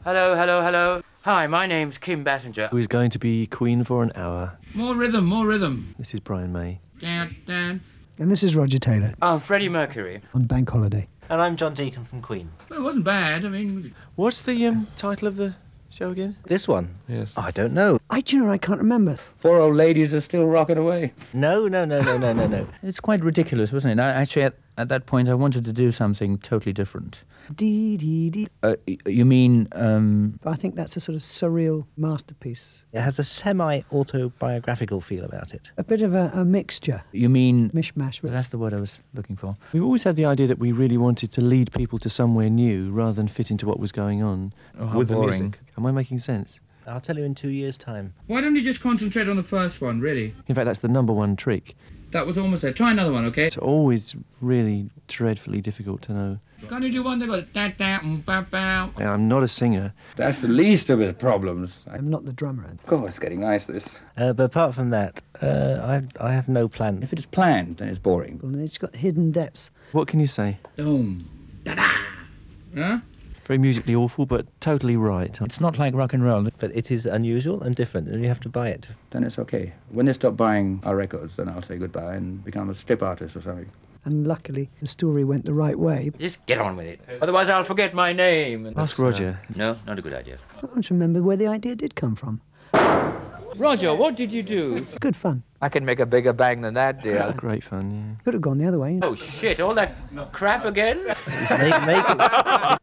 Hello, hello, hello. Hi, my name's Kim Basinger. Who's going to be Queen for an hour. More rhythm, more rhythm. This is Brian May. Dan, Dan. And this is Roger Taylor I'm Freddie Mercury. on Bank Holiday. And I'm John Deacon from Queen. Well, it wasn't bad. I mean... What's the title of the show again? This one? Yes. I don't know. I can't remember. Four old ladies are still rocking away. No. It's quite ridiculous, wasn't it? Actually, at that point, I wanted to do something totally different. Dee, dee, dee. You mean, I think that's a sort of surreal masterpiece. It has a semi-autobiographical feel about it. A bit of a mixture, you mean... mishmash. That's the word I was looking for. We've always had the idea that we really wanted to lead people to somewhere new rather than fit into what was going on how with boring. the music. Am I making sense? I'll tell you in 2 years' time. Why don't you just concentrate on the first one, really? In fact, that's the number one trick. That was almost there. Try another one, okay? It's always really dreadfully difficult to know. Can't you do one that goes da-da, ba-ba? I'm not a singer. That's the least of his problems. I'm not the drummer. God, it's getting nice, this. But apart from that, I have no plan. If it's planned, then it's boring. And it's got hidden depths. What can you say? Boom. Da-da. Huh? Very musically awful, but totally right. It's not like rock and roll. But it is unusual and different, and you have to buy it. Then it's okay. When they stop buying our records, then I'll say goodbye and become a strip artist or something. And luckily, the story went the right way. Just get on with it. Otherwise I'll forget my name. Ask Roger. No, not a good idea. I can't remember where the idea did come from. Roger, what did you do? It's good fun. I can make a bigger bang than that, dear. Great fun, yeah. Could have gone the other way. Oh, shit, all that crap again? It's make it